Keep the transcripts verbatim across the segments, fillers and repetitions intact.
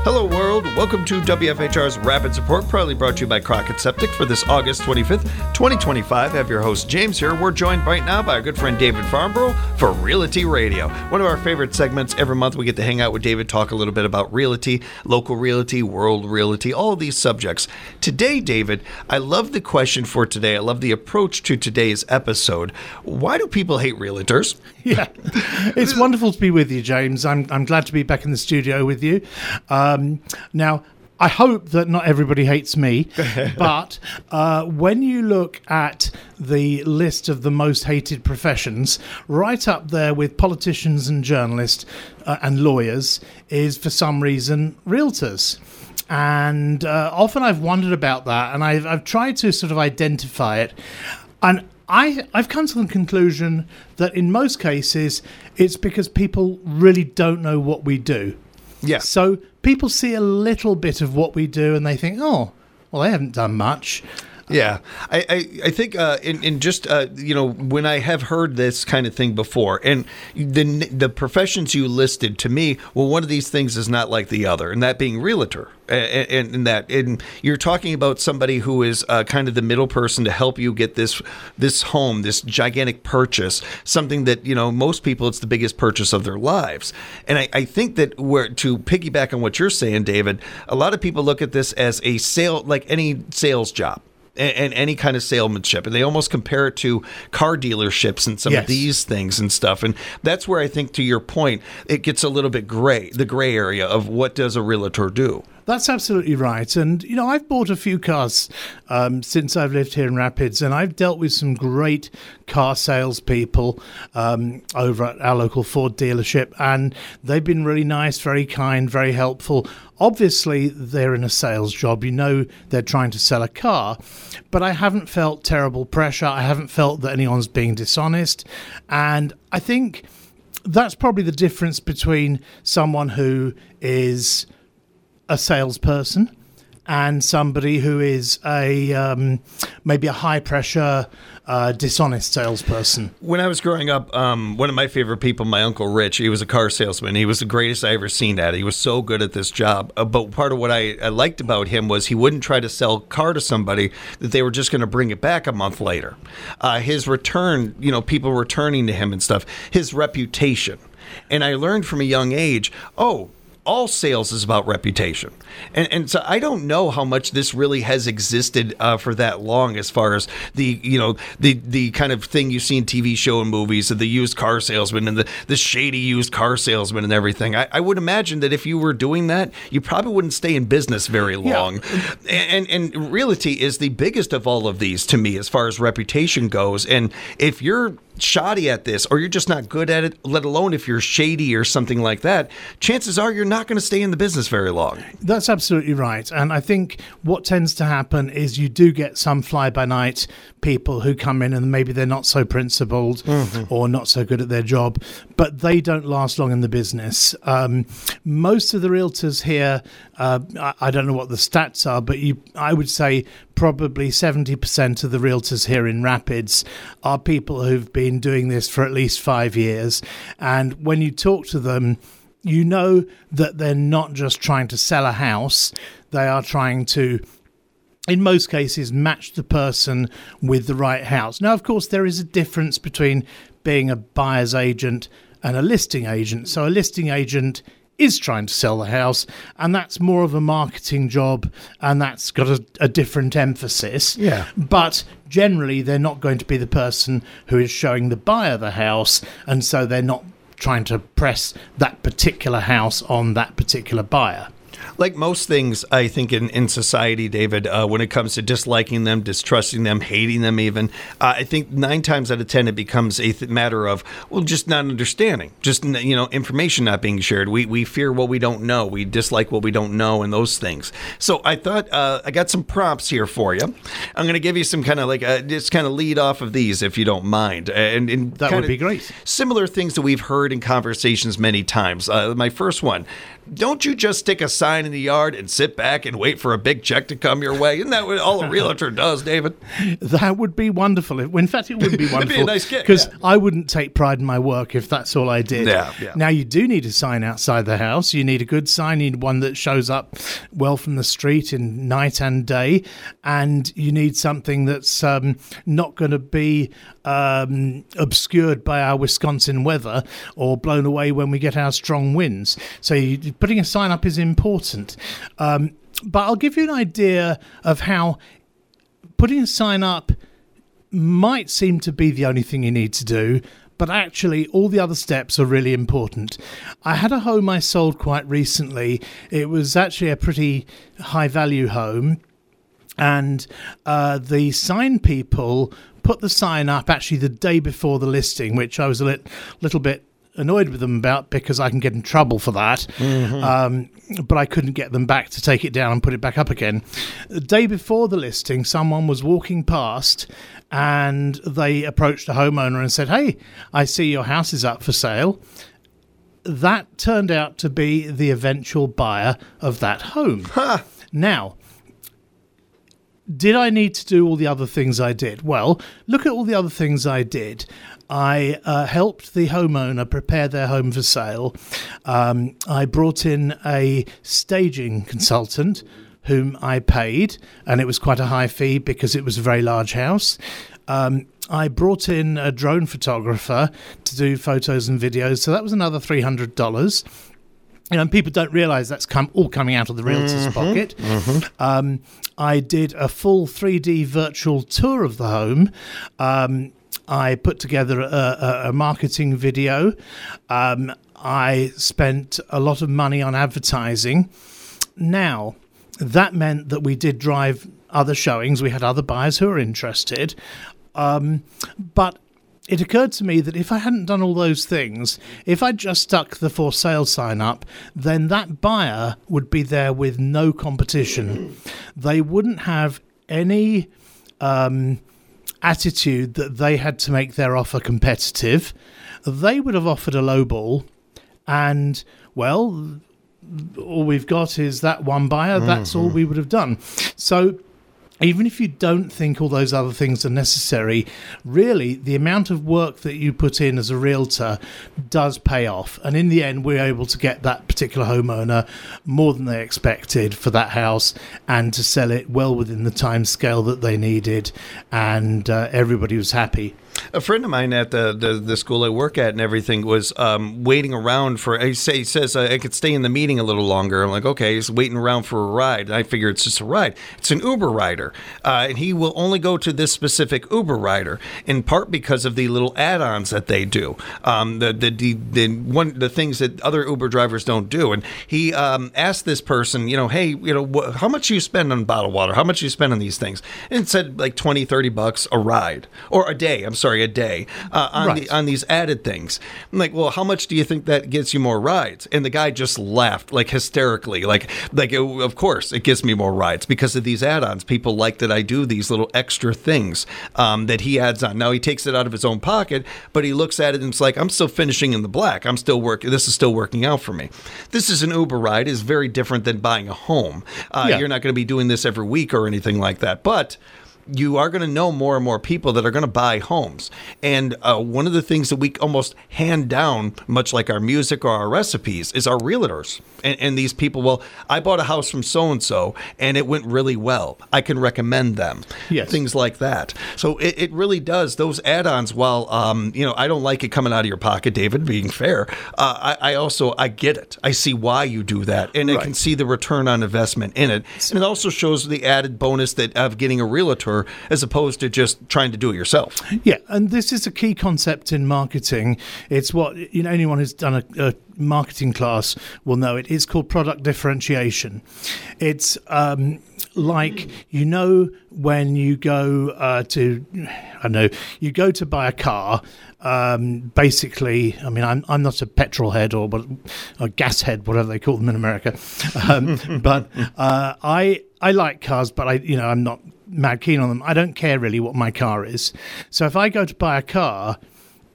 Hello world, welcome to W F H R's Rapid Support, proudly brought to you by Crockett Septic for this August twenty-fifth, twenty twenty-five. I have your host James here. We're joined right now by our good friend David Farnborough for Realty Radio. One of our favorite segments. Every month we get to hang out with David, talk a little bit about realty, local realty, world realty, all of these subjects. Today, David, I love the question for today. I love the approach to today's episode. Why do people hate realtors? Yeah, it's wonderful to be with you, James. I'm I'm glad to be back in the studio with you. Um, now, I hope that not everybody hates me, but uh, when you look at the list of the most hated professions, right up there with politicians and journalists uh, and lawyers is, for some reason, realtors. And uh, often I've wondered about that, and I've, I've tried to sort of identify it. And I, I've come to the conclusion that in most cases, it's because people really don't know what we do. Yeah. So people see a little bit of what we do and they think, oh, well, they haven't done much. Yeah, I, I, I think uh, in, in just, uh, you know, when I have heard this kind of thing before, and the the professions you listed to me, well, one of these things is not like the other, and that being realtor. And, and, and that, and you're talking about somebody who is uh, kind of the middle person to help you get this this home, this gigantic purchase, something that, you know, most people, it's the biggest purchase of their lives. And I, I think that we're, to piggyback on what you're saying, David, a lot of people look at this as a sale, like any sales job. And any kind of salesmanship, and they almost compare it to car dealerships and some yes. of these things and stuff. And that's where I think, to your point, it gets a little bit gray, the gray area of what does a realtor do. That's absolutely right. And, you know, I've bought a few cars um, since I've lived here in Rapids, and I've dealt with some great car salespeople um, over at our local Ford dealership, and they've been really nice, very kind, very helpful. Obviously, they're in a sales job. You know they're trying to sell a car, but I haven't felt terrible pressure. I haven't felt that anyone's being dishonest. And I think that's probably the difference between someone who is a salesperson and somebody who is a um, maybe a high pressure, uh, dishonest salesperson. When I was growing up, um, one of my favorite people, my Uncle Rich, he was a car salesman. He was the greatest I ever seen at it. He was so good at this job. Uh, but part of what I, I liked about him was he wouldn't try to sell a car to somebody that they were just going to bring it back a month later. Uh, his return, you know, people returning to him and stuff, his reputation. And I learned from a young age, oh, all sales is about reputation. And and so I don't know how much this really has existed uh, for that long, as far as the, you know, the the kind of thing you see in T V show and movies of the used car salesman and the, the shady used car salesman and everything. I, I would imagine that if you were doing that, you probably wouldn't stay in business very long. Yeah. And, and and realty is the biggest of all of these to me as far as reputation goes. And if you're shoddy at this, or you're just not good at it, let alone if you're shady or something like that, chances are you're not going to stay in the business very long. That's absolutely right. And I think what tends to happen is you do get some fly-by-night people who come in and maybe they're not so principled mm-hmm. or not so good at their job, but they don't last long in the business. Um, most of the realtors here, uh, I, I don't know what the stats are, but you, I would say probably seventy percent of the realtors here in Rapids are people who've been doing this for at least five years. And when you talk to them, you know that they're not just trying to sell a house. They are trying to, in most cases, match the person with the right house. Now, of course, there is a difference between being a buyer's agent and a listing agent. So a listing agent is trying to sell the house, and that's more of a marketing job, and that's got a, a different emphasis. Yeah. But generally, they're not going to be the person who is showing the buyer the house, and so they're not trying to press that particular house on that particular buyer. Like most things, I think, in, in society, David, uh, when it comes to disliking them, distrusting them, hating them even, uh, I think nine times out of ten it becomes a th- matter of, well, just not understanding, just, you know, information not being shared. We we fear what we don't know. We dislike what we don't know and those things. So I thought uh, I got some prompts here for you. I'm going to give you some kind of like, uh, just kind of lead off of these, if you don't mind. And, and That would be great. Similar things that we've heard in conversations many times. Uh, my first one, don't you just stick a sign in the yard and sit back and wait for a big check to come your way? Isn't that what all a realtor does, David? That would be wonderful. In fact, it would be wonderful. It'd be a nice gig. Because Yeah. I wouldn't take pride in my work if that's all I did. Yeah, yeah. Now, you do need a sign outside the house. You need a good sign. You need one that shows up well from the street in night and day. And you need something that's um, not going to be um, obscured by our Wisconsin weather or blown away when we get our strong winds. So you, putting a sign up is important. Um, but I'll give you an idea of how putting a sign up might seem to be the only thing you need to do, but actually all the other steps are really important. I had a home I sold quite recently. It was actually a pretty high value home, and uh, the sign people put the sign up actually the day before the listing, which I was a lit- little bit annoyed with them about because I can get in trouble for that. Mm-hmm. Um, but I couldn't get them back to take it down and put it back up again. The day before the listing, someone was walking past and they approached a homeowner and said, "Hey, I see your house is up for sale." That turned out to be the eventual buyer of that home. Huh. Now, did I need to do all the other things I did? Well, look at all the other things I did. I uh, helped the homeowner prepare their home for sale. Um, I brought in a staging consultant whom I paid, and it was quite a high fee because it was a very large house. Um, I brought in a drone photographer to do photos and videos, so that was another three hundred dollars. You know, and people don't realise that's come, all coming out of the realtor's mm-hmm, pocket. Mm-hmm. Um, I did a full three D virtual tour of the home. Um, I put together a, a, a marketing video. Um, I spent a lot of money on advertising. Now, that meant that we did drive other showings. We had other buyers who were interested. Um, but it occurred to me that if I hadn't done all those things, if I just stuck the for sale sign up, then that buyer would be there with no competition. They wouldn't have any um, attitude that they had to make their offer competitive. They would have offered a lowball, and, well, all we've got is that one buyer. Mm-hmm. That's all we would have done. So even if you don't think all those other things are necessary, really the amount of work that you put in as a realtor does pay off. And in the end, we're able to get that particular homeowner more than they expected for that house and to sell it well within the time scale that they needed. And uh, everybody was happy. A friend of mine at the, the, the school I work at and everything was um, waiting around for, he, say, he says, I could stay in the meeting a little longer. I'm like, okay, he's waiting around for a ride. And I figure it's just a ride. It's an Uber rider. Uh, and he will only go to this specific Uber rider, in part because of the little add-ons that they do. Um, the, the, the, the, one, the things that other Uber drivers don't do. And he um, asked this person, you know, hey, you know, wh- how much do you spend on bottled water? How much do you spend on these things? And it said like twenty, thirty bucks a ride or a day. I'm sorry. a day uh, on right. the, on these added things. I'm like, well, how much do you think that gets you more rides? And the guy just laughed like hysterically, like, like it, of course it gives me more rides because of these add-ons. People like that I do these little extra things um, that he adds on. Now he takes it out of his own pocket, but he looks at it and it's like, I'm still finishing in the black. I'm still working. This is still working out for me. This is an Uber ride is very different than buying a home. Uh, yeah. You're not going to be doing this every week or anything like that, but you are going to know more and more people that are going to buy homes. And uh, one of the things that we almost hand down, much like our music or our recipes, is our realtors. And, and these people, well, I bought a house from so-and-so, and it went really well. I can recommend them. Yes. Things like that. So it, it really does. Those add-ons, while, um, you know, I don't like it coming out of your pocket, David, being fair, uh, I, I also, I get it. I see why you do that. And right. I can see the return on investment in it. And it also shows the added bonus that of getting a realtor as opposed to just trying to do it yourself. Yeah, and this is a key concept in marketing. It's what, you know, anyone who's done a, a marketing class will know it. It's called product differentiation. It's um, like, you know, when you go uh, to, I don't know, you go to buy a car. Um, basically, I mean, I'm I'm not a petrol head or but a gas head, whatever they call them in America. Um, but uh, I I like cars, but I you know I'm not mad keen on them. I don't care really what my car is. So if I go to buy a car,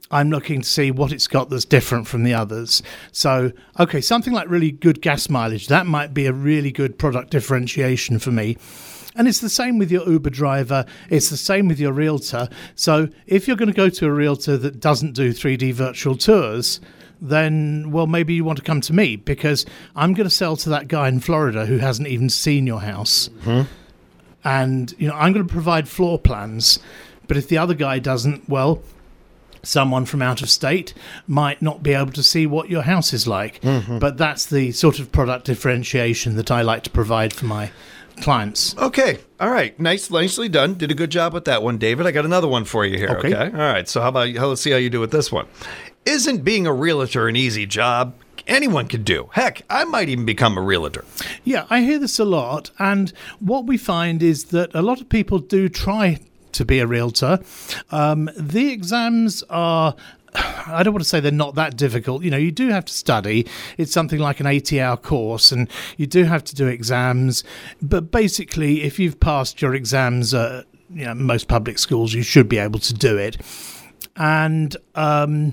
I'm looking to see what it's got that's different from the others. So, okay, something like really good gas mileage, that might be a really good product differentiation for me. And it's the same with your Uber driver. It's the same with your realtor. So if you're going to go to a realtor that doesn't do three D virtual tours, then, well, maybe you want to come to me, because I'm going to sell to that guy in Florida who hasn't even seen your house. Mm-hmm. And, you know, I'm going to provide floor plans. But if the other guy doesn't, well, someone from out of state might not be able to see what your house is like. Mm-hmm. But that's the sort of product differentiation that I like to provide for my clients. Okay. All right. Nice, nicely done. Did a good job with that one, David. I got another one for you here. Okay. okay? All right. So how about how, let's see how you do with this one. Isn't being a realtor an easy job? Anyone could do. Heck, I might even become a realtor. Yeah, I hear this a lot. And what we find is that a lot of people do try to be a realtor. Um, the exams are, I don't want to say they're not that difficult. You know, you do have to study. It's something like an eighty-hour course, and you do have to do exams. But basically, if you've passed your exams at, you know, most public schools, you should be able to do it. And um,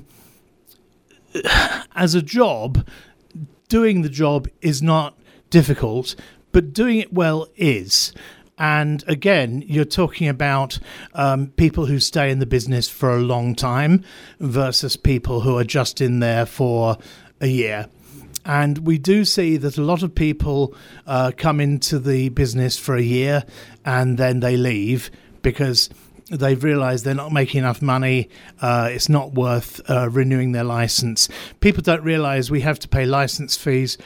as a job, doing the job is not difficult, but doing it well is. And again, you're talking about um, people who stay in the business for a long time versus people who are just in there for a year. And we do see that a lot of people uh, come into the business for a year and then they leave because they've realised they're not making enough money. Uh, it's not worth uh, renewing their licence. People don't realise we have to pay licence fees.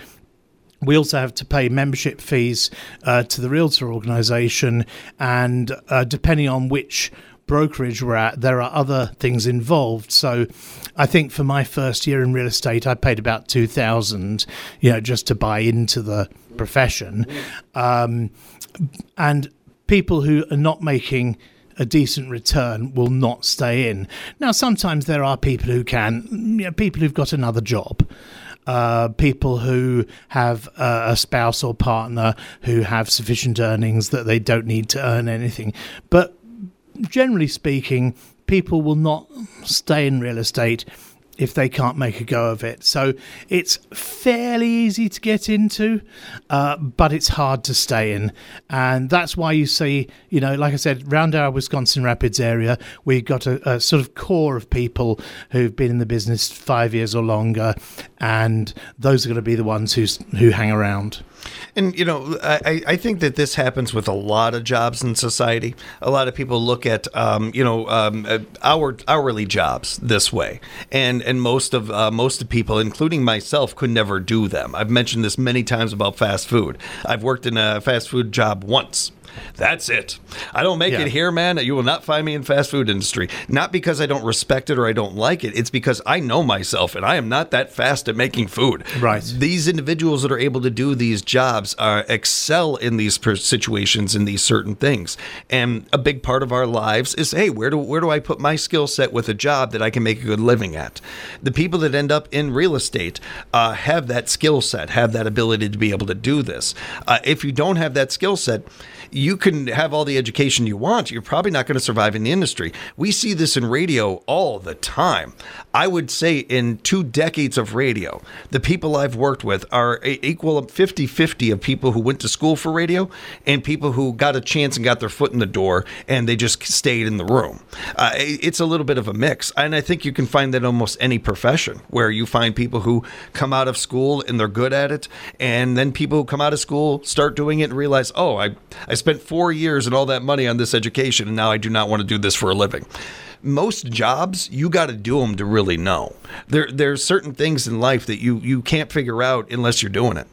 We also have to pay membership fees uh, to the realtor organisation, and uh, depending on which brokerage we're at, there are other things involved. So I think for my first year in real estate, I paid about two thousand dollars, you know, just to buy into the profession. Um, and people who are not making a decent return will not stay in. Now, sometimes there are people who can, you know, people who've got another job. Uh, people who have uh, a spouse or partner who have sufficient earnings that they don't need to earn anything. But generally speaking, people will not stay in real estate if they can't make a go of it. So it's fairly easy to get into, uh, but it's hard to stay in. And that's why you see, you know, like I said, around our Wisconsin Rapids area, we've got a, a sort of core of people who've been in the business five years or longer, and those are going to be the ones who who hang around. And, you know, I, I think that this happens with a lot of jobs in society. A lot of people look at, um, you know, um, hour, hourly jobs this way. And and most of uh, most of people, including myself, could never do them. I've mentioned this many times about fast food. I've worked in a fast food job once. That's it. I don't make yeah. it here, man. You will not find me in fast food industry. Not because I don't respect it or I don't like it. It's because I know myself and I am not that fast at making food. Right. These individuals that are able to do these jobs are excel in these situations, in these certain things. And a big part of our lives is, hey, where do where do I put my skill set with a job that I can make a good living at? The people that end up in real estate uh, have that skill set, have that ability to be able to do this. Uh, if you don't have that skill set, you can have all the education you want. You're probably not going to survive in the industry. We see this in radio all the time. I would say in two decades of radio, the people I've worked with are equal fifty-fifty of people who went to school for radio and people who got a chance and got their foot in the door and they just stayed in the room. Uh, it's a little bit of a mix. And I think you can find that in almost any profession where you find people who come out of school and they're good at it. And then people who come out of school start doing it and realize, oh, I, I spent four years and all that money on this education, and now I do not want to do this for a living. Most jobs, you got to do them to really know. There, there's certain things in life that you, you can't figure out unless you're doing it.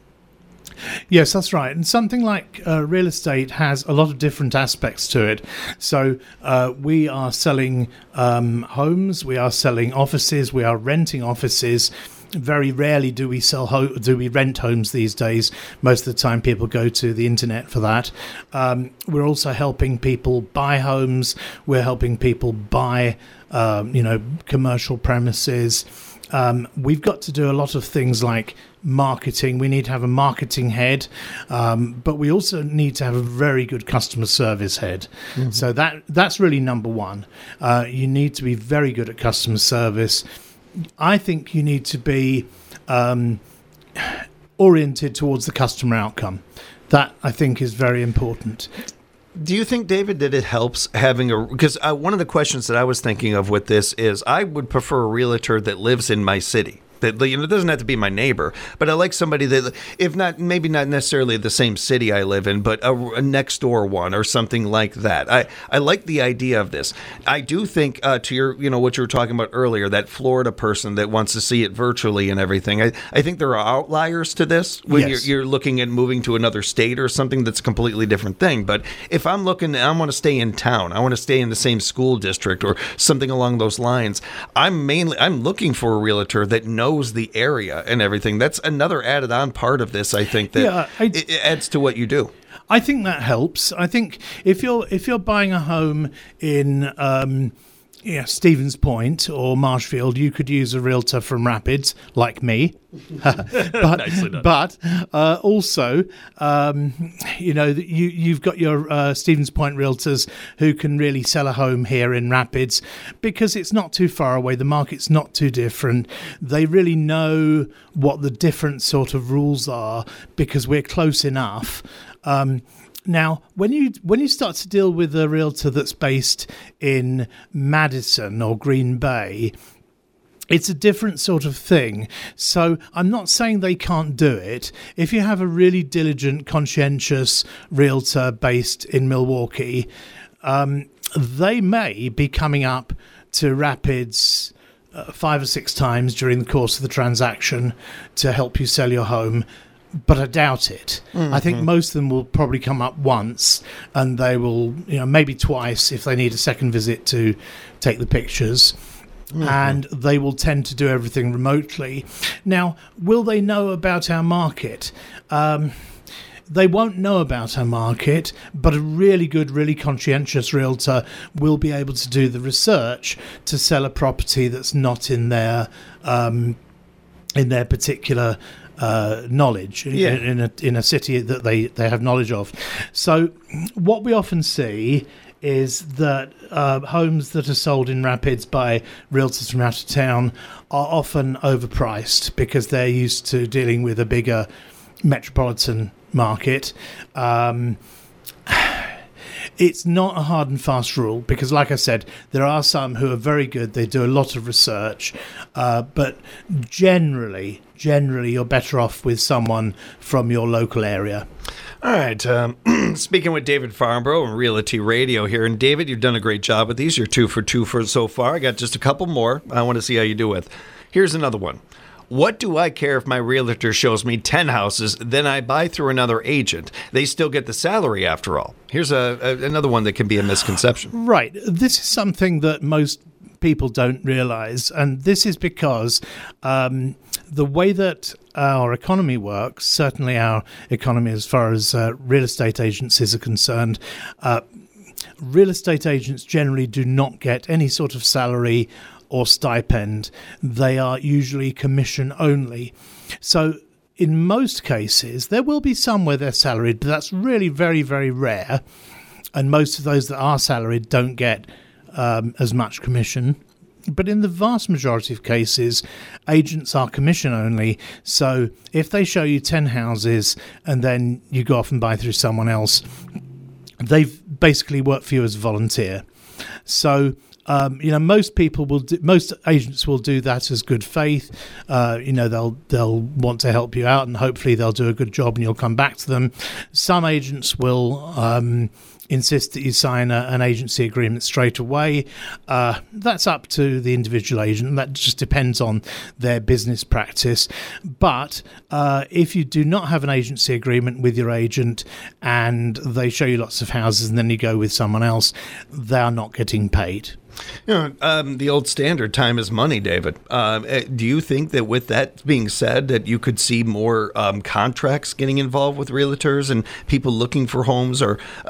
Yes, that's right. And something like uh, real estate has a lot of different aspects to it. So uh, we are selling um, homes, we are selling offices, we are renting offices. Very rarely do we sell ho- do we rent homes these days. Most of the time people go to the internet for that. Um, we're also helping people buy homes. We're helping people buy um, you know, commercial premises. Um, we've got to do a lot of things like marketing. We need to have a marketing head, um, but we also need to have a very good customer service head. Mm-hmm. So that that's really number one. Uh, you need to be very good at customer service. I think you need to be um, oriented towards the customer outcome. That, I think, is very important. Do you think, David, that it helps having a... Because uh, one of the questions that I was thinking of with this is I would prefer a realtor that lives in my city. That, you know, it doesn't have to be my neighbor, but I like somebody that, if not, maybe not necessarily the same city I live in, but a, a next door one or something like that. I, I like the idea of this. I do think, uh, to your, you know, what you were talking about earlier, that Florida person that wants to see it virtually and everything. I, I think there are outliers to this when Yes. you're, you're looking at moving to another state or something that's a completely different thing. But if I'm looking, I want to stay in town, I want to stay in the same school district or something along those lines. I'm mainly, I'm looking for a realtor that knows knows the area and everything. That's another added on part of this, I think, that Yeah, I, it, it adds to what you do. I think that helps. I think if you're if you're buying a home in um, yeah, Stevens Point or Marshfield, you could use a realtor from Rapids, like me. but but uh, also, um, you know, you you've got your uh, Stevens Point realtors who can really sell a home here in Rapids because it's not too far away. The market's not too different. They really know what the different sort of rules are because we're close enough. Um, Now, when you when you start to deal with a realtor that's based in Madison or Green Bay, it's a different sort of thing. So I'm not saying they can't do it. If you have a really diligent, conscientious realtor based in Milwaukee, um, they may be coming up to Rapids uh, five or six times during the course of the transaction to help you sell your home. But I doubt it. Mm-hmm. I think most of them will probably come up once, and they will, you know, maybe twice if they need a second visit to take the pictures. Mm-hmm. And they will tend to do everything remotely. Now, will they know about our market? Um, they won't know about our market, but a really good, really conscientious realtor will be able to do the research to sell a property that's not in their um, in their particular Uh, knowledge yeah. in, in a in a city that they, they have knowledge of. So what we often see is that uh, homes that are sold in Rapids by realtors from out of town are often overpriced because they're used to dealing with a bigger metropolitan market. Um, It's not a hard and fast rule because, like I said, there are some who are very good. They do a lot of research, uh, but generally, generally, you're better off with someone from your local area. All right. Um, speaking with David Farnborough on Realty Radio here. And David, you've done a great job with these. You're two for two for so far. I got just a couple more I want to see how you do with. Here's another one. What do I care if my realtor shows me ten houses, then I buy through another agent? They still get the salary after all. Here's a, a another one that can be a misconception. Right. This is something that most people don't realize, and this is because um, the way that our economy works, certainly our economy as far as uh, real estate agencies are concerned, uh, real estate agents generally do not get any sort of salary or stipend. They are usually commission only. So in most cases, there will be some where they're salaried, but that's really very, very rare. And most of those that are salaried don't get um, as much commission. But in the vast majority of cases, agents are commission only. So if they show you ten houses and then you go off and buy through someone else, they've basically worked for you as a volunteer. So Um, you know, most people will, do, most agents will do that as good faith. Uh, you know, they'll they'll want to help you out, and hopefully they'll do a good job, and you'll come back to them. Some agents will um, insist that you sign a, an agency agreement straight away. Uh, that's up to the individual agent. That just depends on their business practice. But uh, if you do not have an agency agreement with your agent, and they show you lots of houses, and then you go with someone else, they are not getting paid. You know, um, the old standard, time is money, David. Um, do you think that with that being said, that you could see more um, contracts getting involved with realtors and people looking for homes or uh, that kind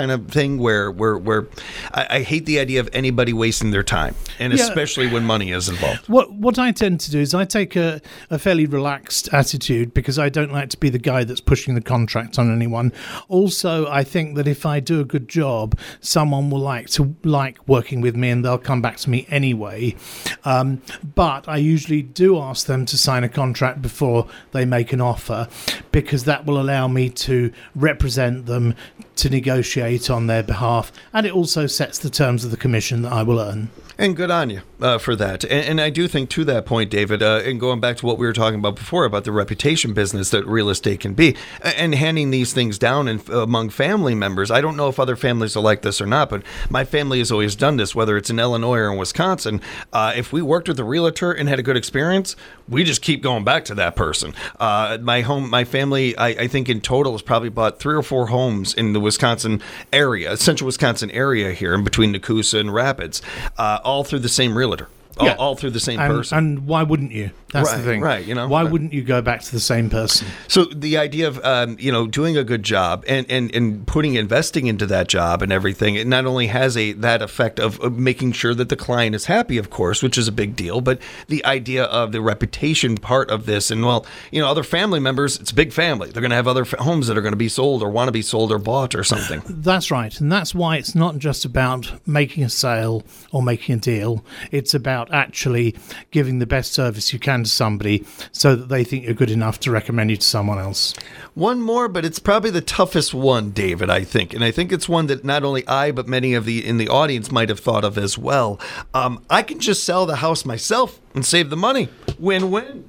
kind of thing where where where I, I hate the idea of anybody wasting their time, and Yeah. especially when money is involved. What what I tend to do is I take a, a fairly relaxed attitude because I don't like to be the guy that's pushing the contract on anyone. Also, I think that if I do a good job, someone will like to like working with me and they'll come back to me anyway. Um, but I usually do ask them to sign a contract before they make an offer, because that will allow me to represent them, to negotiate on their behalf, and it also sets the terms of the commission that I will earn. And good on you uh, for that. And, and I do think, to that point, David, uh, and going back to what we were talking about before about the reputation business that real estate can be, and handing these things down in, among family members. I don't know if other families are like this or not, but my family has always done this, whether it's in Illinois or in Wisconsin. Uh, if we worked with a realtor and had a good experience, we just keep going back to that person. Uh, my home, my family, I, I think in total has probably bought three or four homes in the Wisconsin area, central Wisconsin area here, in between Nakusa and Rapids. Uh, all through the same realtor, all, Yeah. all through the same And, person. and why wouldn't you? That's Right, the thing. right, you know. Why Right. wouldn't you go back to the same person? So the idea of um, you know doing a good job and, and, and putting investing into that job and everything, it not only has a that effect of, of making sure that the client is happy, of course, which is a big deal, but the idea of the reputation part of this, and well, you know, other family members, it's a big family. They're going to have other f- homes that are going to be sold or want to be sold or bought or something. That's right. And that's why it's not just about making a sale or making a deal. It's about actually giving the best service you can to somebody so that they think you're good enough to recommend you to someone else. One more, but it's probably the toughest one, David, I think. And I think it's one that not only I, but many of the in the audience might have thought of as well. Um, I can just sell the house myself and save the money. Win-win.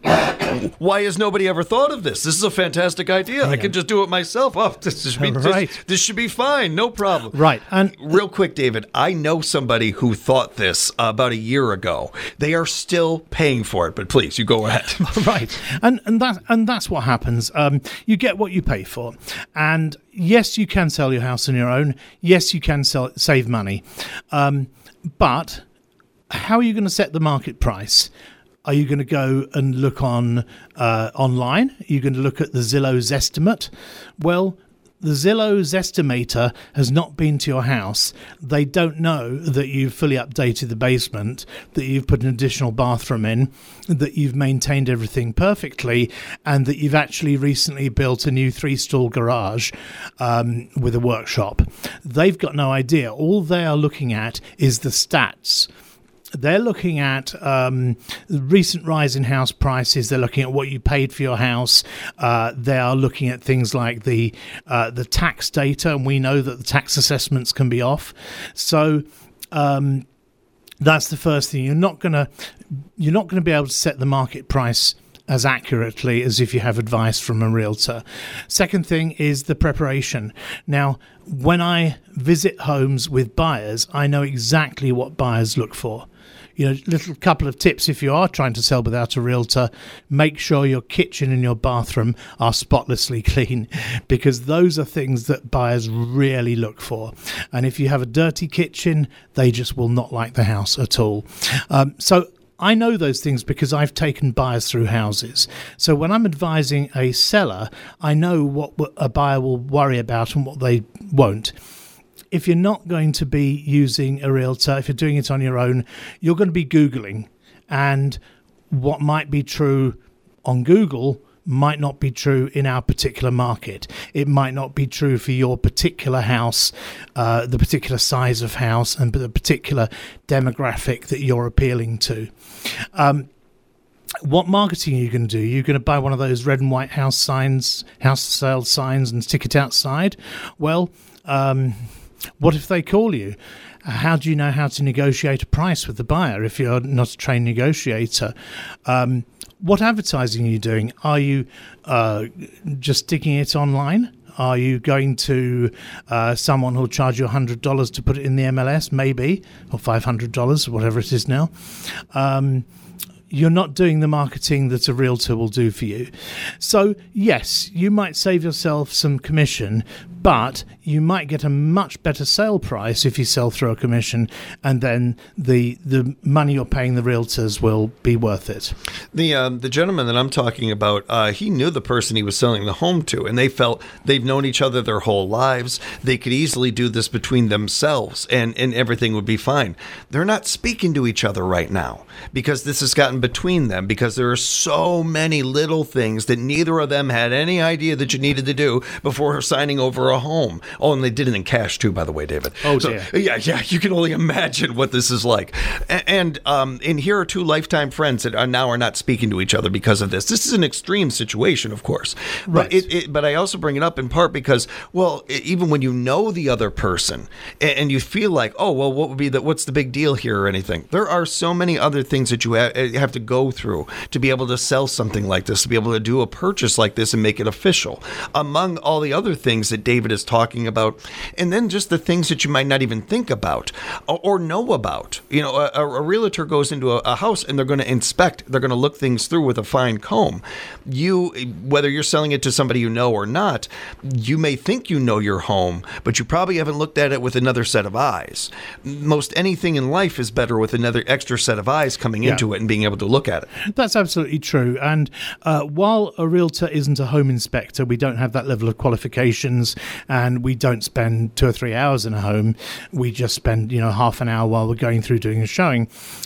Why has nobody ever thought of this? This is a fantastic idea. I can just do it myself. Oh, this, should be, Right. this, this should be fine. No problem. Right. And Real quick, David, I know somebody who thought this uh, about a year ago. They are still paying for it, but please, you go ahead. right, and and that and that's what happens. Um, you get what you pay for, and yes, you can sell your house on your own. Yes, you can sell save money, um, but how are you going to set the market price? Are you going to go and look on uh, online? Are you going to look at the Zillow's estimate? Well, the Zillow's estimator has not been to your house. They don't know that you've fully updated the basement, that you've put an additional bathroom in, that you've maintained everything perfectly, and that you've actually recently built a new three-stall garage um, with a workshop. They've got no idea. All they are looking at is the stats. They're looking at um, the recent rise in house prices. They're looking at what you paid for your house. Uh, they are looking at things like the uh, the tax data, and we know that the tax assessments can be off. So um, that's the first thing. You're not gonna you're not going to be able to set the market price as accurately as if you have advice from a realtor. Second thing is the preparation. Now, when I visit homes with buyers, I know exactly what buyers look for. You know, little couple of tips if you are trying to sell without a realtor: make sure your kitchen and your bathroom are spotlessly clean, because those are things that buyers really look for. And if you have a dirty kitchen, they just will not like the house at all. Um, so I know those things because I've taken buyers through houses. So when I'm advising a seller, I know what a buyer will worry about and what they won't. If you're not going to be using a realtor, if you're doing it on your own, you're going to be Googling. And what might be true on Google might not be true in our particular market. It might not be true for your particular house, uh, the particular size of house, and the particular demographic that you're appealing to. Um, what marketing are you going to do? You're going to buy one of those red and white house signs, house sale signs, and stick it outside? Well, um, what if they call you? How do you know how to negotiate a price with the buyer if you're not a trained negotiator? Um, what advertising are you doing? Are you uh, just sticking it online? Are you going to uh, someone who'll charge you one hundred dollars to put it in the M L S, maybe, or five hundred dollars, or whatever it is now? Um, you're not doing the marketing that a realtor will do for you. So, yes, you might save yourself some commission, but you might get a much better sale price if you sell through a commission, and then the the money you're paying the realtors will be worth it. The um, the gentleman that I'm talking about, uh, he knew the person he was selling the home to, and they felt they've known each other their whole lives. They could easily do this between themselves, and, and everything would be fine. They're not speaking to each other right now because this has gotten between them, because there are so many little things that neither of them had any idea that you needed to do before signing over a home. Oh, and they did it in cash too, by the way, David. Oh, dear. So, yeah, yeah. You can only imagine what this is like. And um, and here are two lifetime friends that are now are not speaking to each other because of this. This is an extreme situation, of course. Right. But it, it, but I also bring it up in part because, well, even when you know the other person and, and you feel like, oh, well, what would be the what's the big deal here or anything? There are so many other things that you ha- have to go through to be able to sell something like this, to be able to do a purchase like this and make it official, among all the other things that David is talking about, and then just the things that you might not even think about or, or know about. You know, a, a realtor goes into a, a house and they're going to inspect, they're going to look things through with a fine comb. You, whether you're selling it to somebody you know or not, you may think you know your home, but you probably haven't looked at it with another set of eyes. Most anything in life is better with another extra set of eyes coming Yeah. into it and being able to look at it. That's absolutely true. And uh, while a realtor isn't a home inspector, we don't have that level of qualifications, and we don't spend two or three hours in a home. We just spend, you know, half an hour while we're going through doing a showing.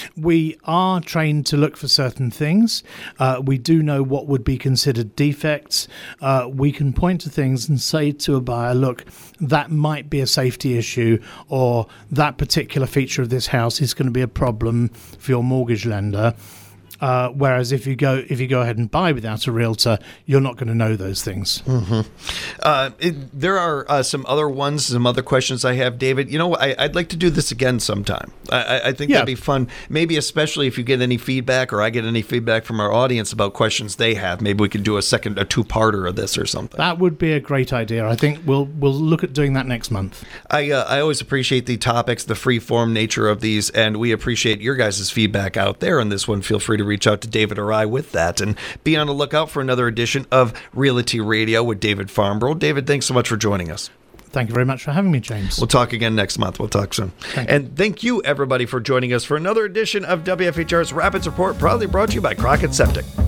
We are trained to look for certain things. Uh, we do know what would be considered defects. Uh, we can point to things and say to a buyer, look, that might be a safety issue, or that particular feature of this house is going to be a problem for your mortgage lender. Uh, whereas if you go if you go ahead and buy without a realtor, you're not going to know those things. Mm-hmm. Uh, it, there are uh, some other ones, some other questions I have, David. You know, I, I'd like to do this again sometime. I, I think Yeah. that'd be fun. Maybe especially if you get any feedback or I get any feedback from our audience about questions they have. Maybe we could do a second, a two-parter of this or something. That would be a great idea. I think we'll we'll look at doing that next month. I uh, I always appreciate the topics, the free-form nature of these, and we appreciate your guys' feedback out there on this one. Feel free to reach out to David or I with that, and be on the lookout for another edition of Realty Radio with David Farnborough. David, thanks so much for joining us. Thank you very much for having me, James. We'll talk again next month. We'll talk soon. Thank you. And thank you, everybody, for joining us for another edition of W F H R's Rapids Report, proudly brought to you by Crockett Septic.